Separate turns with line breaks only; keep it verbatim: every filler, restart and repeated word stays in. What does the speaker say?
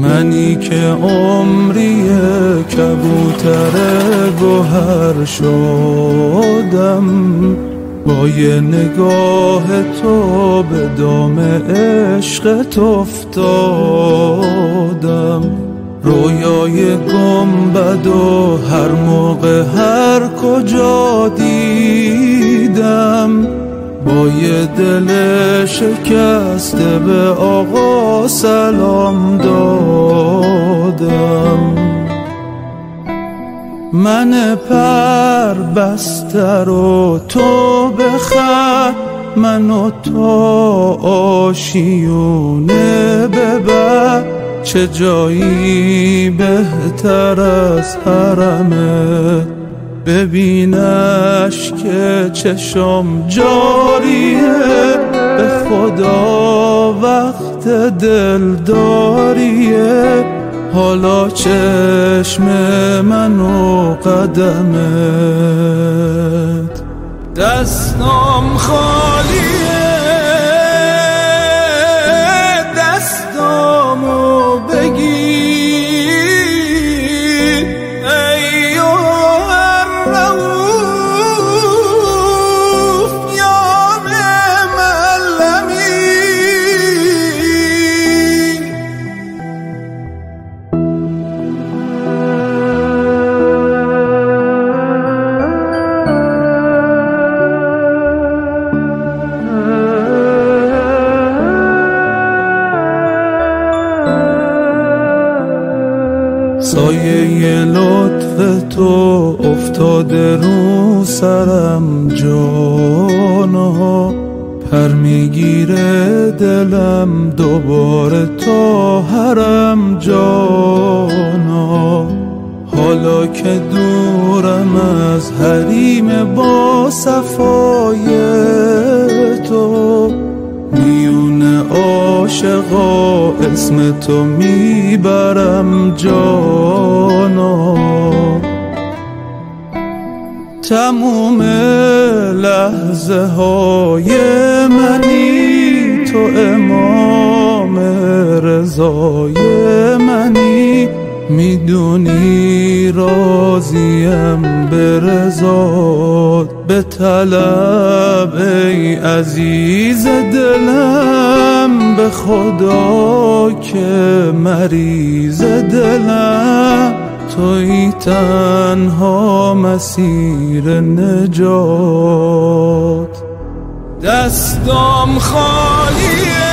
منی که عمری کبوتر گوهر شدم، با یه نگاه تو به دام عشقت افتادم. رویای گنبد و هر موقع هر کجا دیدم، با یه دل شکسته به آقا سلام دادم. من پر بسته رو تو بخر، منو تا آشیونه ببر، چه جایی بهتر از حرمه، ببینش که چشم جاریه، به خدا وقت دلداریه، حالا چشم من و قدمت. دستم خالیه، دستامو بگیر ایوه الرؤوف یار ملمی. سایه لطف تو افتاده رو سرم جانا، پر میگیره دلم دوباره تا حرم جانا. حالا که دورم از حریم با صفای تو، میون عاشقا اسم تو میبرم جانا. تموم لحظه های منی، تو امام رضای منی، میدونی راضیم به رضات، به طلب ای عزیز دلم، به خدا که مریض دلم، توی تنها مسیر نجات. دستم خالیه،